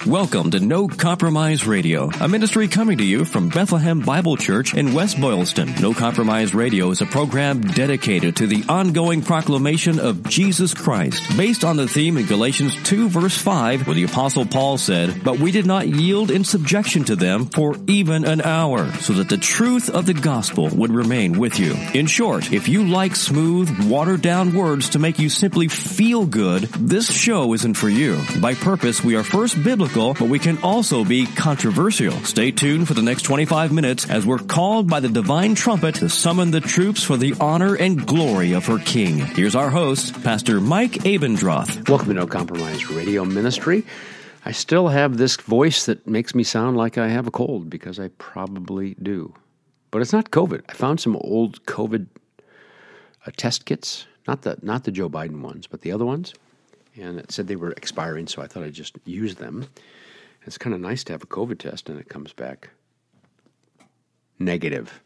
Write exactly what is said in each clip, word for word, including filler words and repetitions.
Welcome to No Compromise Radio, a ministry coming to you from Bethlehem Bible Church in West Boylston. No Compromise Radio is a program dedicated to the ongoing proclamation of Jesus Christ, based on the theme in Galatians two verse five, where the Apostle Paul said, "But we did not yield in subjection to them for even an hour, so that the truth of the gospel would remain with you." In short, if you like smooth, watered-down words to make you simply feel good, this show isn't for you. By purpose, we are first biblical, but we can also be controversial. Stay tuned for the next twenty-five minutes as we're called by the divine trumpet to summon the troops for the honor and glory of her King. Here's our host, Pastor Mike Abendroth. Welcome to No Compromise Radio Ministry. I still have this voice that makes me sound like I have a cold, because I probably do. But it's not COVID. I found some old COVID uh, test kits, not the not the Joe Biden ones, but the other ones. And it said they were expiring, so I thought I'd just use them. It's kind of nice to have a COVID test, and it comes back negative.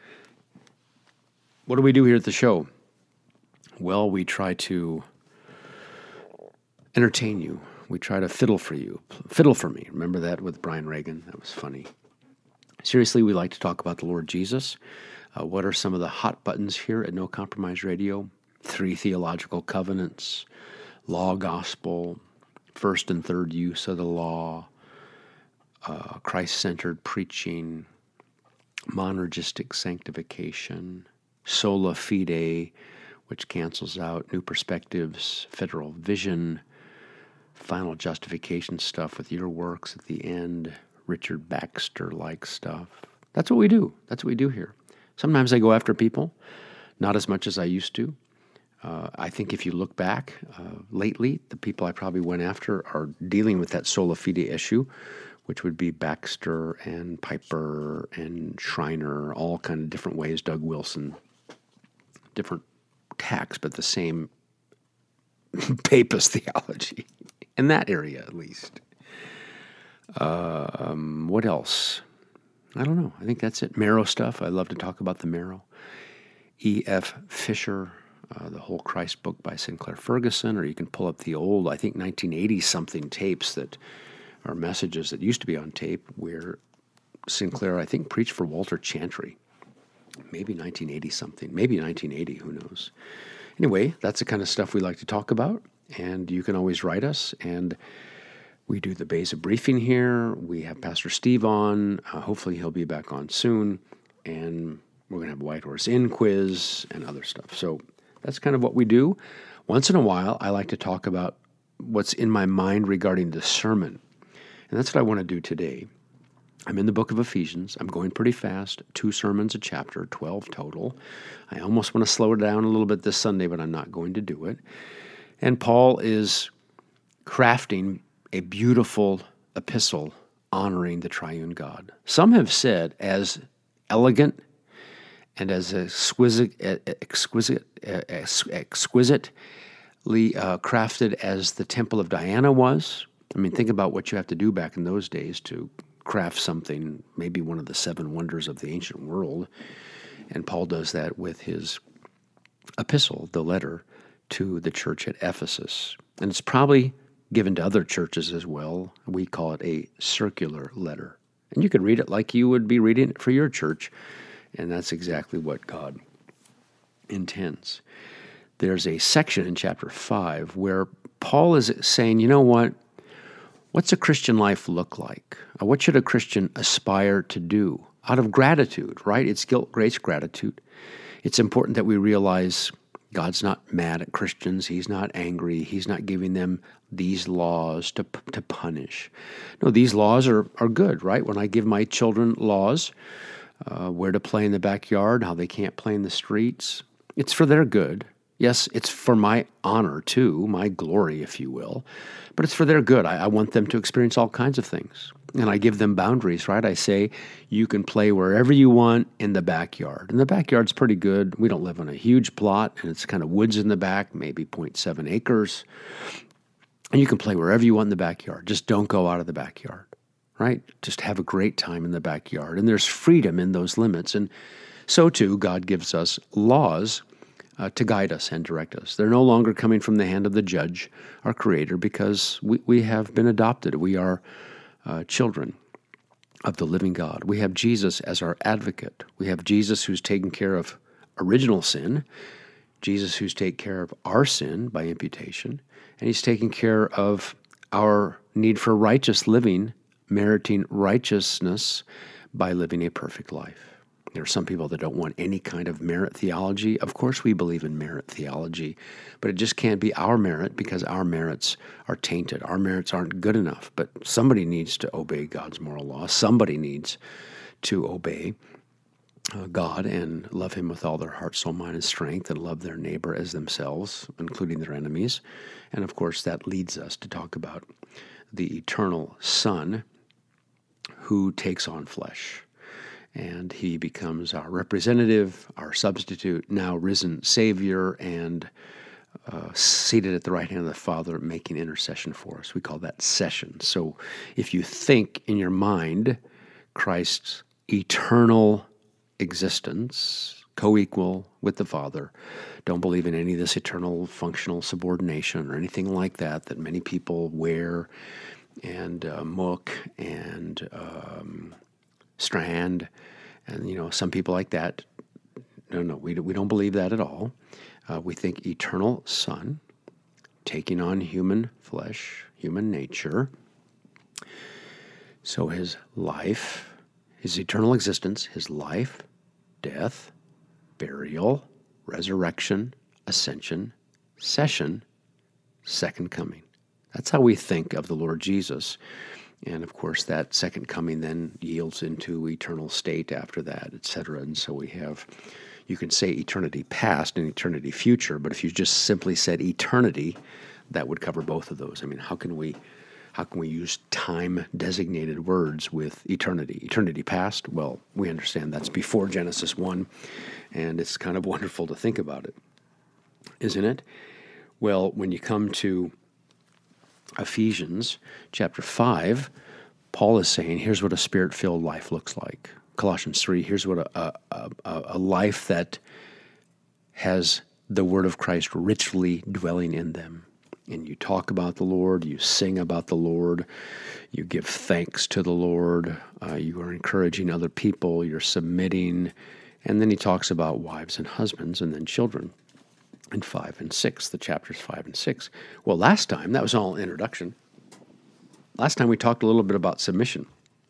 What do we do here at the show? Well, we try to entertain you. We try to fiddle for you. Fiddle for me. Remember that with Brian Reagan? That was funny. Seriously, we like to talk about the Lord Jesus. Uh, what are some of the hot buttons here at No Compromise Radio? Three theological covenants, law, gospel, first and third use of the law, uh, Christ-centered preaching, monergistic sanctification, sola fide, which cancels out new perspectives, federal vision, final justification stuff with your works at the end, Richard Baxter-like stuff. That's what we do. That's what we do here. Sometimes I go after people, not as much as I used to. Uh, I think if you look back uh, lately, the people I probably went after are dealing with that sola fide issue, which would be Baxter and Piper and Schreiner, all kind of different ways, Doug Wilson, different tacks, but the same papist theology, in that area at least. Uh, um, what else? I don't know. I think that's it. Marrow stuff. I love to talk about the marrow. E F. Fisher. Uh, the whole Christ book by Sinclair Ferguson, or you can pull up the old, I think, nineteen eighty-something tapes that are messages that used to be on tape where Sinclair, I think, preached for Walter Chantry. Maybe nineteen eighty-something, maybe nineteen eighty, who knows. Anyway, that's the kind of stuff we like to talk about, and you can always write us, and we do the Beza briefing here. We have Pastor Steve on. Uh, hopefully he'll be back on soon, and we're going to have a White Horse Inn quiz and other stuff. So that's kind of what we do. Once in a while, I like to talk about what's in my mind regarding the sermon. And that's what I want to do today. I'm in the book of Ephesians. I'm going pretty fast. Two sermons a chapter, twelve total. I almost want to slow it down a little bit this Sunday, but I'm not going to do it. And Paul is crafting a beautiful epistle honoring the triune God. Some have said as elegant and as exquisite, exquisite, exquisitely uh, crafted as the Temple of Diana was. I mean, think about what you have to do back in those days to craft something, maybe one of the seven wonders of the ancient world. And Paul does that with his epistle, the letter to the church at Ephesus. And it's probably given to other churches as well. We call it a circular letter. And you could read it like you would be reading it for your church. And that's exactly what God intends. There's a section in chapter five where Paul is saying, you know what? What's a Christian life look like? What should a Christian aspire to do? Out of gratitude, right? It's great gratitude. It's important that we realize God's not mad at Christians. He's not angry. He's not giving them these laws to to punish. No, these laws are, are good, right? When I give my children laws, Uh, where to play in the backyard, how they can't play in the streets. It's for their good. Yes, it's for my honor too, my glory, if you will. But it's for their good. I, I want them to experience all kinds of things. And I give them boundaries, right? I say, you can play wherever you want in the backyard. And the backyard's pretty good. We don't live on a huge plot, and it's kind of woods in the back, maybe zero point seven acres. And you can play wherever you want in the backyard. Just don't go out of the backyard. Right? Just have a great time in the backyard. And there's freedom in those limits. And so, too, God gives us laws uh, to guide us and direct us. They're no longer coming from the hand of the judge, our Creator, because we, we have been adopted. We are uh, children of the living God. We have Jesus as our advocate. We have Jesus who's taken care of original sin, Jesus who's taken care of our sin by imputation, and he's taking care of our need for righteous living, meriting righteousness by living a perfect life. There are some people that don't want any kind of merit theology. Of course we believe in merit theology, but it just can't be our merit because our merits are tainted. Our merits aren't good enough, but somebody needs to obey God's moral law. Somebody needs to obey uh, God and love him with all their heart, soul, mind, and strength, and love their neighbor as themselves, including their enemies. And of course that leads us to talk about the eternal Son who takes on flesh. And he becomes our representative, our substitute, now risen Savior, and uh, seated at the right hand of the Father, making intercession for us. We call that session. So if you think in your mind Christ's eternal existence, co-equal with the Father, don't believe in any of this eternal functional subordination or anything like that that many people wear and uh, Mook and um, Strand, and you know some people like that. No, no, we we don't believe that at all. Uh, we think eternal Son taking on human flesh, human nature. So his life, his eternal existence, his life, death, burial, resurrection, ascension, session, second coming. That's how we think of the Lord Jesus. And of course, that second coming then yields into eternal state after that, et cetera. And so we have, you can say eternity past and eternity future, but if you just simply said eternity, that would cover both of those. I mean, how can we, how can we use time-designated words with eternity? Eternity past, well, we understand that's before Genesis one, and it's kind of wonderful to think about it, isn't it? Well, when you come to Ephesians chapter five, Paul is saying, here's what a spirit-filled life looks like. Colossians three, here's what a, a, a, a life that has the word of Christ richly dwelling in them. And you talk about the Lord, you sing about the Lord, you give thanks to the Lord, uh, you are encouraging other people, you're submitting, and then he talks about wives and husbands and then children. In five and six, the chapters five and six. Well, last time, that was all introduction. Last time we talked a little bit about submission.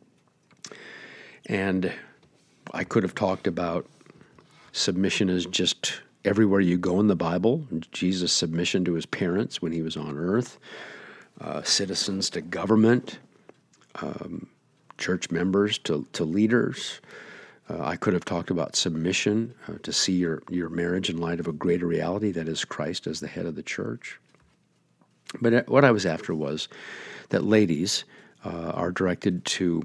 And I could have talked about submission as just everywhere you go in the Bible. Jesus' submission to his parents when he was on earth, uh, citizens to government, um, church members to, to leaders. Uh, I could have talked about submission uh, to see your, your marriage in light of a greater reality, that is Christ as the head of the church. But what I was after was that ladies uh, are directed to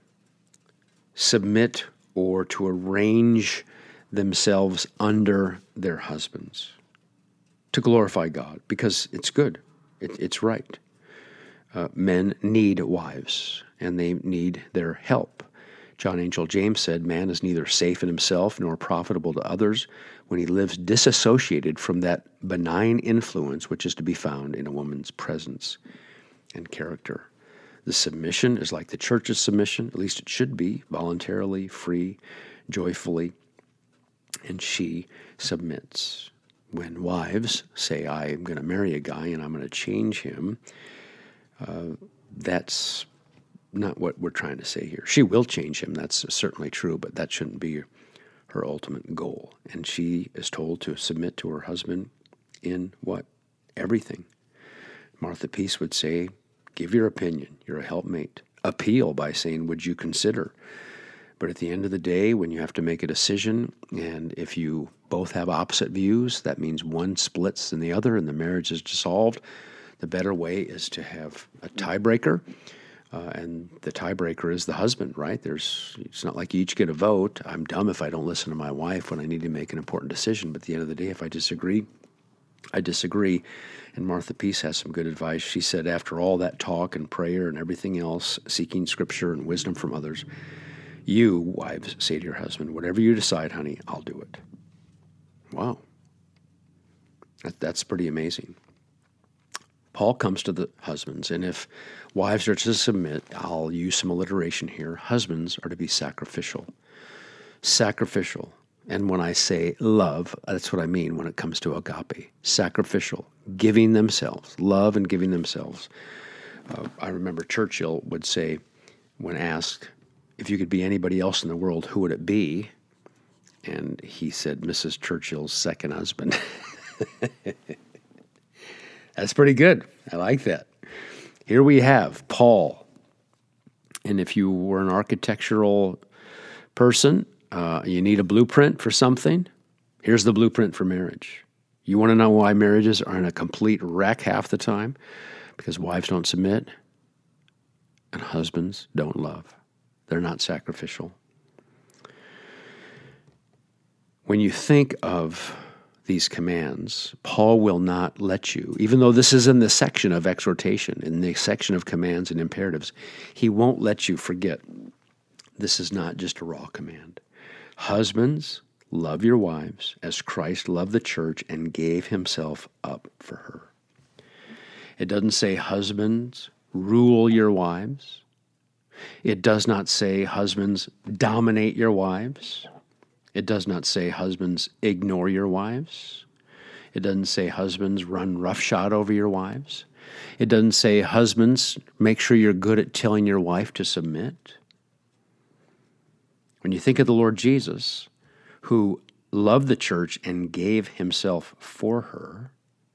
submit or to arrange themselves under their husbands to glorify God, because it's good, it, it's right. Uh, men need wives, and they need their help. John Angel James said, man is neither safe in himself nor profitable to others when he lives disassociated from that benign influence which is to be found in a woman's presence and character. The submission is like the church's submission, at least it should be, voluntarily, free, joyfully, and she submits. When wives say, I am going to marry a guy and I'm going to change him, uh, that's not what we're trying to say here. She will change him, that's certainly true, but that shouldn't be her ultimate goal. And she is told to submit to her husband in what? Everything. Martha Peace would say, give your opinion, you're a helpmate. Appeal by saying, would you consider? But at the end of the day, when you have to make a decision, and if you both have opposite views, that means one splits than the other and the marriage is dissolved, the better way is to have a tiebreaker. Uh, and the tiebreaker is the husband, right? There's, it's not like you each get a vote. I'm dumb if I don't listen to my wife when I need to make an important decision. But at the end of the day, if I disagree, I disagree. And Martha Peace has some good advice. She said, after all that talk and prayer and everything else, seeking scripture and wisdom from others, you, wives, say to your husband, whatever you decide, honey, I'll do it. Wow. That, that's pretty amazing. Paul comes to the husbands, and if wives are to submit, I'll use some alliteration here, husbands are to be sacrificial. Sacrificial. And when I say love, that's what I mean when it comes to agape. Sacrificial. Giving themselves. Love and giving themselves. Uh, I remember Churchill would say, when asked, if you could be anybody else in the world, who would it be? And he said, Missus Churchill's second husband. That's pretty good. I like that. Here we have Paul. And if you were an architectural person, uh, you need a blueprint for something, here's the blueprint for marriage. You want to know why marriages are in a complete wreck half the time? Because wives don't submit and husbands don't love. They're not sacrificial. When you think of these commands, Paul will not let you, even though this is in the section of exhortation, in the section of commands and imperatives, he won't let you forget this is not just a raw command. Husbands, love your wives as Christ loved the church and gave himself up for her. It doesn't say husbands, rule your wives. It does not say husbands, dominate your wives. It does not say husbands, ignore your wives. It doesn't say husbands, run roughshod over your wives. It doesn't say husbands, make sure you're good at telling your wife to submit. When you think of the Lord Jesus, who loved the church and gave himself for her,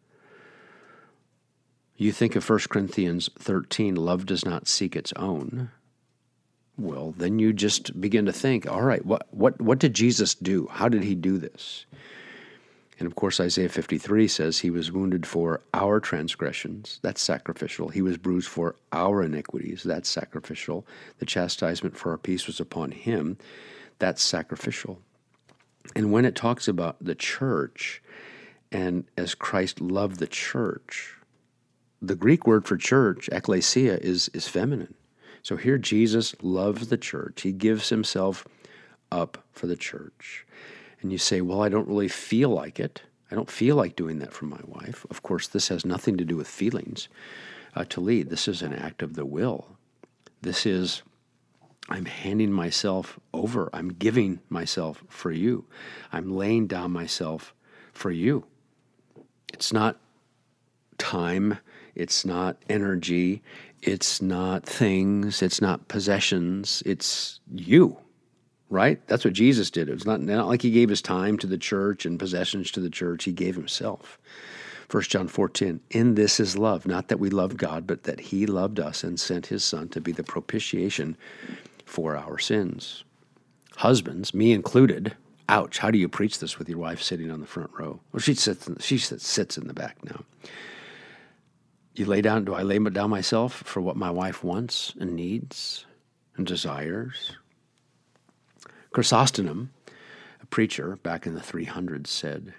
you think of First Corinthians thirteen, love does not seek its own. Well, then you just begin to think, all right, what what what did Jesus do? How did he do this? And of course, Isaiah fifty-three says he was wounded for our transgressions. That's sacrificial. He was bruised for our iniquities. That's sacrificial. The chastisement for our peace was upon him. That's sacrificial. And when it talks about the church, and as Christ loved the church, the Greek word for church, ekklesia, is, is feminine. So here Jesus loves the church. He gives himself up for the church. And you say, well, I don't really feel like it. I don't feel like doing that for my wife. Of course, this has nothing to do with feelings uh, to lead. This is an act of the will. This is, I'm handing myself over. I'm giving myself for you. I'm laying down myself for you. It's not time. It's not energy. It's not things. It's not possessions. It's you. Right? That's what Jesus did. It was not, not like he gave his time to the church and possessions to the church. He gave himself. First John four ten, in this is love, not that we loved God, but that he loved us and sent his son to be the propitiation for our sins. Husbands, me included, ouch, how do you preach this with your wife sitting on the front row? Well, she sits in, she sits in the back now. You lay down, do I lay down myself for what my wife wants and needs and desires? Chrysostom, a preacher back in the three hundreds, said,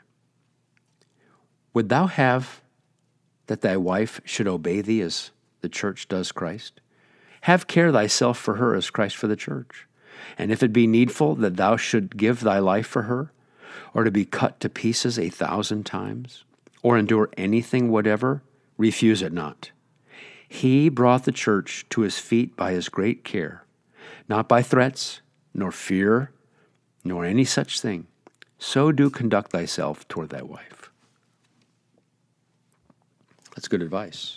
would thou have that thy wife should obey thee as the church does Christ? Have care thyself for her as Christ for the church. And if it be needful that thou should give thy life for her, or to be cut to pieces a thousand times, or endure anything whatever, refuse it not. He brought the church to his feet by his great care, not by threats, nor fear, nor any such thing. So do conduct thyself toward thy wife. That's good advice.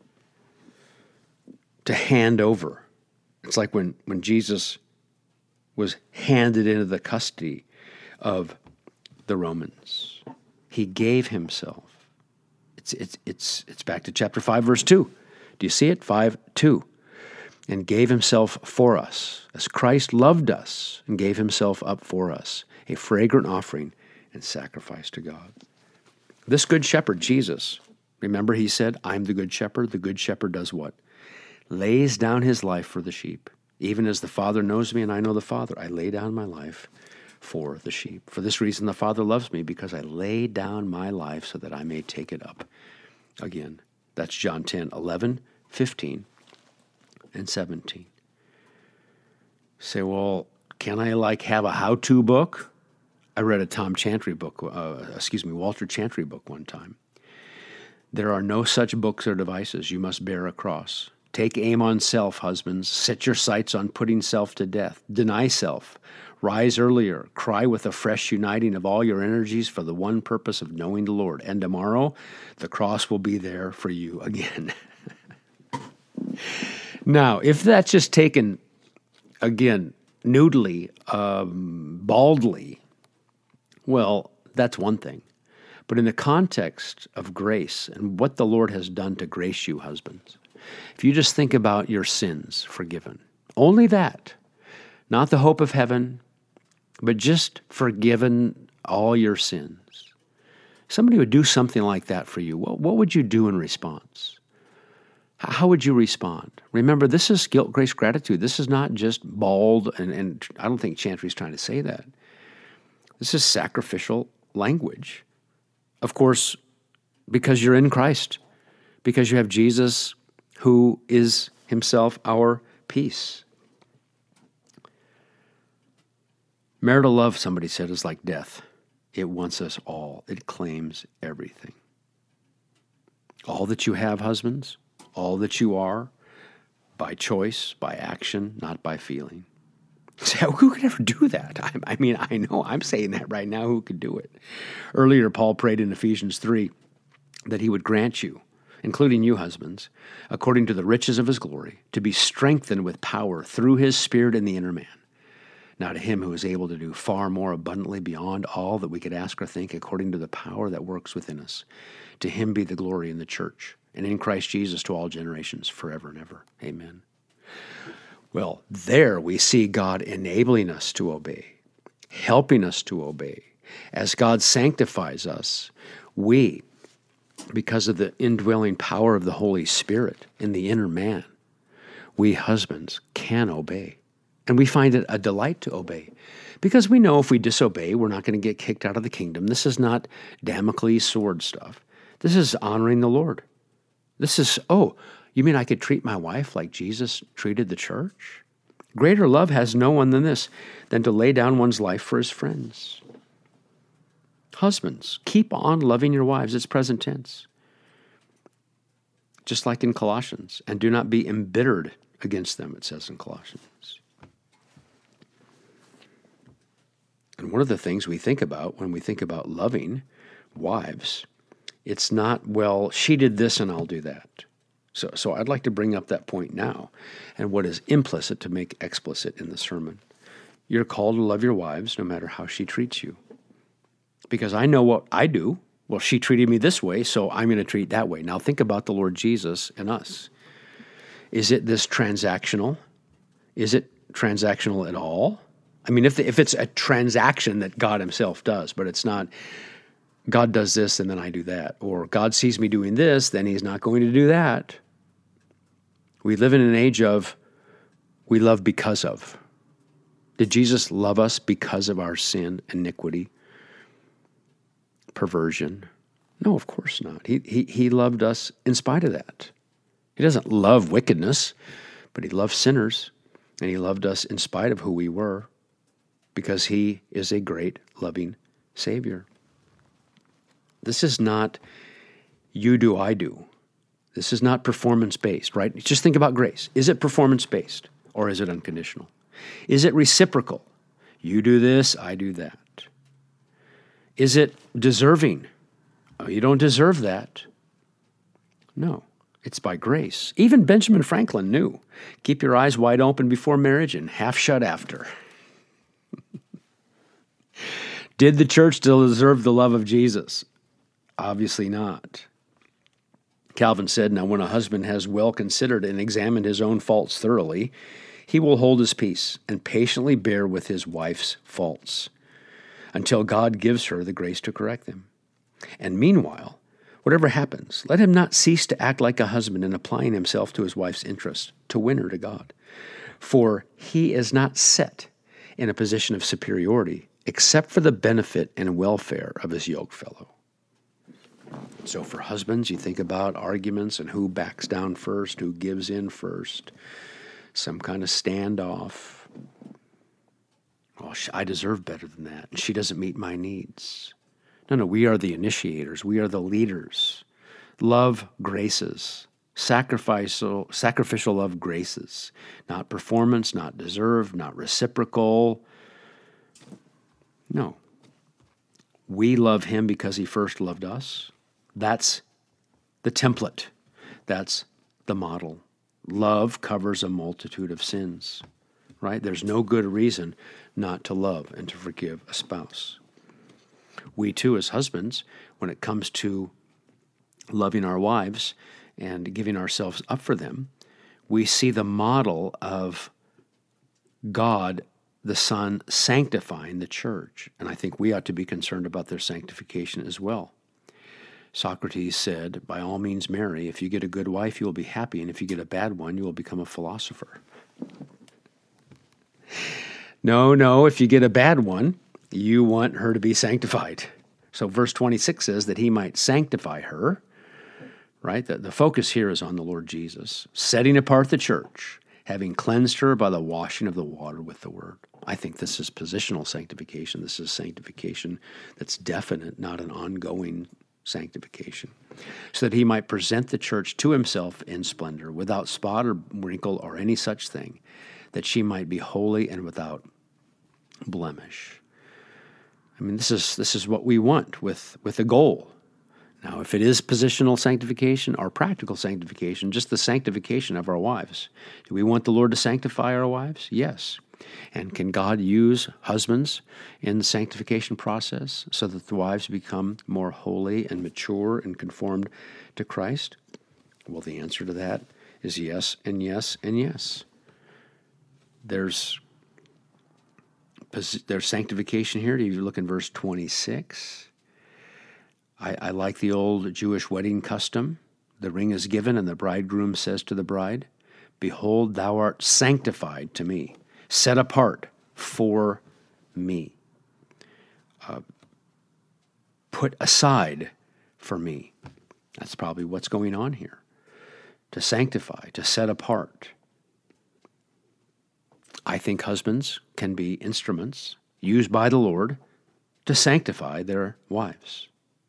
To hand over. It's like when, when Jesus was handed into the custody of the Romans. He gave himself. It's it's it's it's back to chapter five, verse two. Do you see it? five two. And gave himself for us, as Christ loved us and gave himself up for us, a fragrant offering and sacrifice to God. This good shepherd, Jesus, remember he said, I'm the good shepherd. The good shepherd does what? Lays down his life for the sheep. Even as the Father knows me and I know the Father, I lay down my life for the sheep. For this reason the Father loves me, because I lay down my life so that I may take it up again. That's John ten, eleven, fifteen. And seventeen. Say, well, can I like have a how-to book? I read a Tom Chantry book, uh, excuse me, Walter Chantry book one time. There are no such books or devices. You must bear a cross. Take aim on self, husbands. Set your sights on putting self to death. Deny self. Rise earlier. Cry with a fresh uniting of all your energies for the one purpose of knowing the Lord. And tomorrow, the cross will be there for you again. Now, if that's just taken, again, noodly, um, baldly, well, that's one thing. But in the context of grace and what the Lord has done to grace you, husbands, if you just think about your sins forgiven, only that, not the hope of heaven, but just forgiven all your sins. Somebody would do something like that for you. What, what would you do in response? How would you respond? Remember, this is guilt, grace, gratitude. This is not just bald, and, and I don't think Chantry's trying to say that. This is sacrificial language. Of course, because you're in Christ, because you have Jesus who is himself our peace. Marital love, somebody said, is like death. It wants us all. It claims everything. All that you have, husbands, all that you are, by choice, by action, not by feeling. So who could ever do that? I, I mean, I know I'm saying that right now. Who could do it? Earlier, Paul prayed in Ephesians three that he would grant you, including you husbands, according to the riches of his glory, to be strengthened with power through his Spirit in the inner man. Now to him who is able to do far more abundantly beyond all that we could ask or think, according to the power that works within us. To him be the glory in the church, and in Christ Jesus to all generations, forever and ever. Amen. Well, there we see God enabling us to obey, helping us to obey. As God sanctifies us, we, because of the indwelling power of the Holy Spirit in the inner man, we husbands can obey. And we find it a delight to obey, because we know if we disobey, we're not going to get kicked out of the kingdom. This is not Damocles sword stuff. This is honoring the Lord. This is, oh, you mean I could treat my wife like Jesus treated the church? Greater love has no one than this, than to lay down one's life for his friends. Husbands, keep on loving your wives. It's present tense. Just like in Colossians. And do not be embittered against them, it says in Colossians. And one of the things we think about when we think about loving wives, it's not, well, she did this and I'll do that. So, so I'd like to bring up that point now, and what is implicit to make explicit in the sermon. You're called to love your wives no matter how she treats you. Because I know what I do. Well, she treated me this way, so I'm going to treat that way. Now think about the Lord Jesus and us. Is it this transactional? Is it transactional at all? I mean, if the, if it's a transaction that God himself does, but it's not, God does this and then I do that, or God sees me doing this, then he's not going to do that. We live in an age of, we love because of. Did Jesus love us because of our sin, iniquity, perversion? No, of course not. He, he, he loved us in spite of that. He doesn't love wickedness, but he loves sinners, and he loved us in spite of who we were, because he is a great, loving Savior. This is not you do, I do. This is not performance-based, right? Just think about grace. Is it performance-based, or is it unconditional? Is it reciprocal? You do this, I do that. Is it deserving? Oh, you don't deserve that. No, it's by grace. Even Benjamin Franklin knew. Keep your eyes wide open before marriage and half shut after. Did the church still deserve the love of Jesus? Obviously not. Calvin said, now when a husband has well considered and examined his own faults thoroughly, he will hold his peace and patiently bear with his wife's faults until God gives her the grace to correct them. And meanwhile, whatever happens, let him not cease to act like a husband in applying himself to his wife's interest to win her to God. For he is not set in a position of superiority except for the benefit and welfare of his yokefellow. So for husbands, you think about arguments and who backs down first, who gives in first, some kind of standoff. Oh, I deserve better than that. She doesn't meet my needs. No, no, we are the initiators. We are the leaders. love graces. Sacrificial, sacrificial love graces. Not performance, not deserved, not reciprocal. No. We love him because he first loved us. That's the template. That's the model. Love covers a multitude of sins, right? There's no good reason not to love and to forgive a spouse. We too, as husbands, when it comes to loving our wives and giving ourselves up for them, we see the model of God, the Son, sanctifying the church. And I think we ought to be concerned about their sanctification as well. Socrates said, by all means marry. If you get a good wife, you will be happy. And if you get a bad one, you will become a philosopher. No, no, if you get a bad one, you want her to be sanctified. So verse twenty-six says that he might sanctify her, right? The, the focus here is on the Lord Jesus, setting apart the church, having cleansed her by the washing of the water with the word. I think this is positional sanctification. This is sanctification that's definite, not an ongoing sanctification, so that he might present the church to himself in splendor, without spot or wrinkle or any such thing, that she might be holy and without blemish. I mean, this is this is what we want with, with a goal. Now, if it is positional sanctification or practical sanctification, just the sanctification of our wives, do we want the Lord to sanctify our wives? Yes. And can God use husbands in the sanctification process so that the wives become more holy and mature and conformed to Christ? Well, the answer to that is yes and yes and yes. There's, there's sanctification here. You look in verse twenty-six. I, I like the old Jewish wedding custom. The ring is given, and the bridegroom says to the bride, "Behold, thou art sanctified to me, set apart for me, uh, put aside for me." That's probably what's going on here. To sanctify, to set apart. I think husbands can be instruments used by the Lord to sanctify their wives.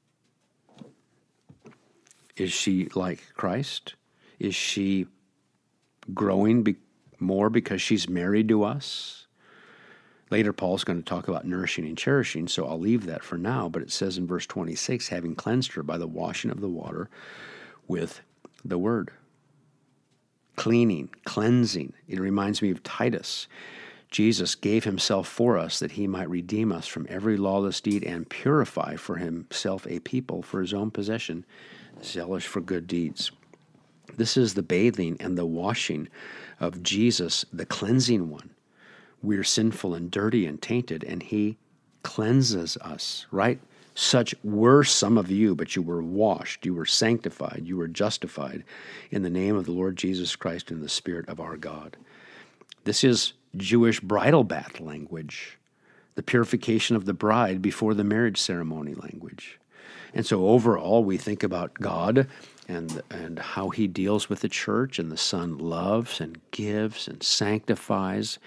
Is she like Christ? Is she growing be- more because she's married to us? Later, Paul's going to talk about nourishing and cherishing, so I'll leave that for now. But it says in verse twenty-six, having cleansed her by the washing of the water with the word. Cleaning, cleansing. It reminds me of Titus. Jesus gave himself for us that he might redeem us from every lawless deed and purify for himself a people for his own possession, zealous for good deeds. This is the bathing and the washing of Jesus, the cleansing one. We're sinful and dirty and tainted, and he cleanses us, right? Such were some of you, but you were washed, you were sanctified, you were justified in the name of the Lord Jesus Christ and the Spirit of our God. This is Jewish bridal bath language, the purification of the bride before the marriage ceremony language. And so overall, we think about God and, and how he deals with the church, and the Son loves and gives and sanctifies.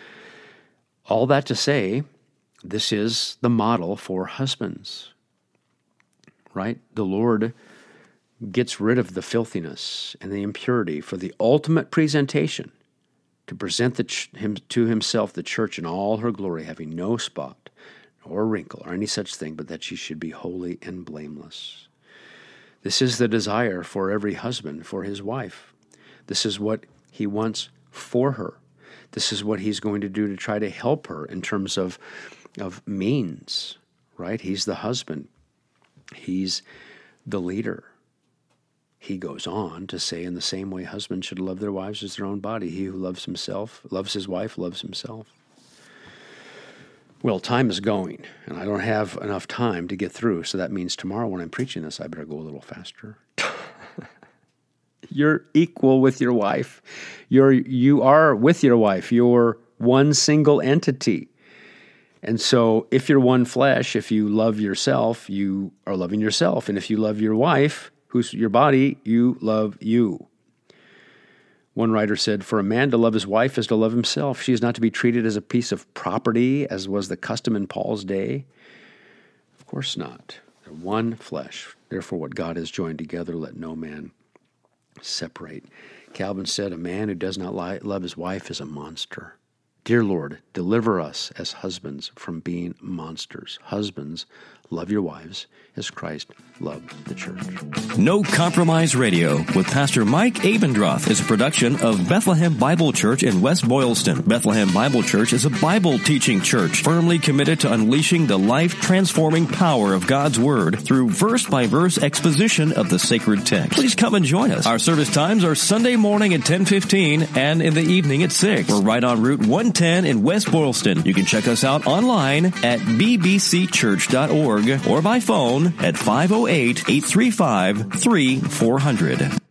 All that to say, this is the model for husbands, right? The Lord gets rid of the filthiness and the impurity for the ultimate presentation, to present the ch- him to himself the church in all her glory, having no spot or wrinkle or any such thing, but that she should be holy and blameless. This is the desire for every husband for his wife. This is what he wants for her. This is what he's going to do to try to help her in terms of, of means, right? He's the husband. He's the leader. He goes on to say, in the same way husbands should love their wives as their own body. He who loves himself, loves his wife, loves himself. Well, time is going, and I don't have enough time to get through, so that means tomorrow when I'm preaching this, I better go a little faster. You're equal with your wife. You're, you are with your wife. You're one single entity. And so if you're one flesh, if you love yourself, you are loving yourself. And if you love your wife, who's your body, you love you. One writer said, for a man to love his wife is to love himself. She is not to be treated as a piece of property, as was the custom in Paul's day. Of course not. They're one flesh. Therefore, what God has joined together, let no man separate. Calvin said, a man who does not lie, love his wife is a monster. Dear Lord, deliver us as husbands from being monsters. Husbands, love your wives as Christ loved the church. No Compromise Radio with Pastor Mike Abendroth is a production of Bethlehem Bible Church in West Boylston. Bethlehem Bible Church is a Bible-teaching church firmly committed to unleashing the life-transforming power of God's Word through verse-by-verse exposition of the sacred text. Please come and join us. Our service times are Sunday morning at ten fifteen and in the evening at six. We're right on Route one ten in West Boylston. You can check us out online at b b c church dot org or by phone at five oh eight, eight three five, three four zero zero.